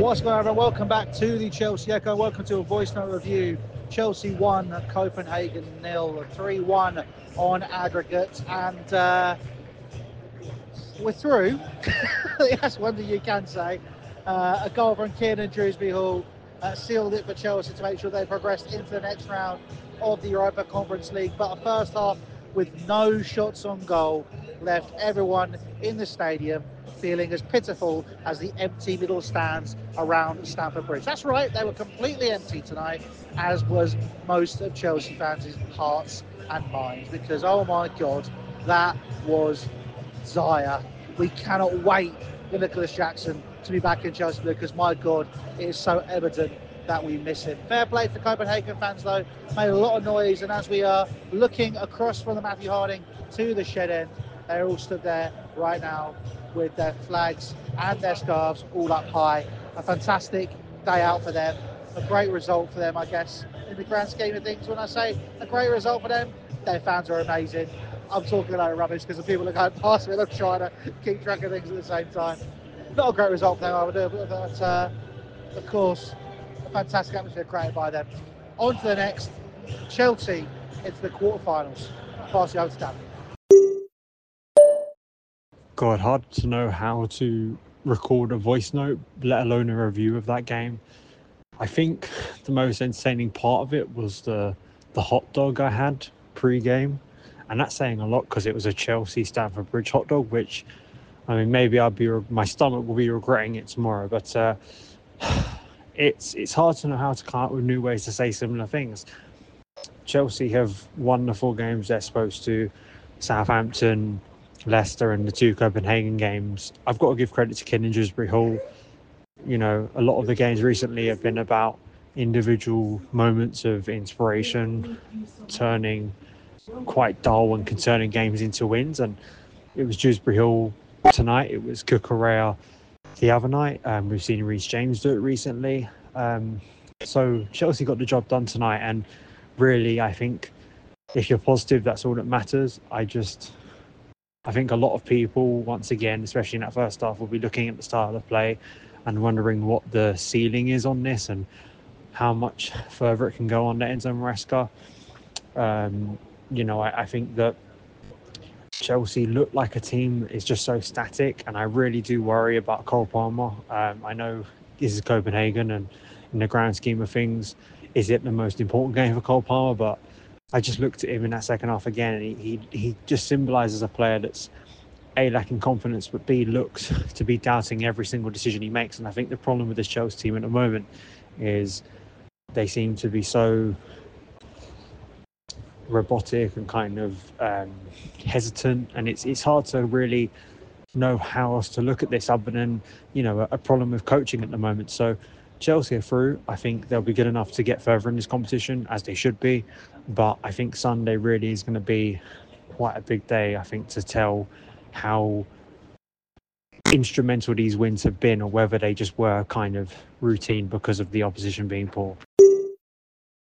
What's going on, everyone? Welcome back to the Chelsea Echo. Welcome to a voice note review. Chelsea 1, Copenhagen 0, 3-1 on aggregate, and we're through. That's one thing you can say. A goal from Kiernan Dewsbury-Hall sealed it for Chelsea to make sure they progressed into the next round of the Europa Conference League. But a first half with no shots on goal left everyone in the stadium feeling as pitiful as the empty middle stands around Stamford Bridge. That's right, they were completely empty tonight, as was most of Chelsea fans' hearts and minds, because oh my God, that was dire. We cannot wait for Nicholas Jackson to be back in Chelsea, because my God, it is so evident that we miss him. Fair play to Copenhagen fans though, made a lot of noise, and as we are looking across from the Matthew Harding to the shed end, they're all stood there right now with their flags and their scarves all up high. A fantastic day out for them, a great result for them, I guess, in the grand scheme of things. When I say a great result for them, their fans are amazing. I'm talking about rubbish because the people are going past me and I'm trying to keep track of things at the same time. Not a great result for them, I would do, but of course, a fantastic atmosphere created by them. On to the next, Chelsea into the quarterfinals. Pass you over to Dan. God, hard to know how to record a voice note, let alone a review of that game. I think the most entertaining part of it was the hot dog I had pre-game, and that's saying a lot because it was a Chelsea Stamford Bridge hot dog, which, I mean, maybe my stomach will be regretting it tomorrow, but it's hard to know how to come up with new ways to say similar things. Chelsea have won the 4 games they're supposed to. Southampton, Leicester, and the 2 Copenhagen games. I've got to give credit to Kiernan Dewsbury-Hall. You know, a lot of the games recently have been about individual moments of inspiration, turning quite dull and concerning games into wins. And it was Dewsbury-Hall tonight. It was Cucurella the other night. We've seen Reece James do it recently. So Chelsea got the job done tonight. And really, I think if you're positive, that's all that matters. I think a lot of people, once again, especially in that first half, will be looking at the style of play and wondering what the ceiling is on this and how much further it can go on Enzo Maresca. I think that Chelsea look like a team that is just so static, and I really do worry about Cole Palmer. I know this is Copenhagen, and in the grand scheme of things, is it the most important game for Cole Palmer? But I just looked at him in that second half again, and he just symbolises a player that's A, lacking confidence, but B, looks to be doubting every single decision he makes. And I think the problem with this Chelsea team at the moment is they seem to be so robotic and kind of hesitant, and it's hard to really know how else to look at this other than, a problem with coaching at the moment. So Chelsea are through. I think they'll be good enough to get further in this competition, as they should be. But I think Sunday really is going to be quite a big day, I think, to tell how instrumental these wins have been, or whether they just were kind of routine because of the opposition being poor.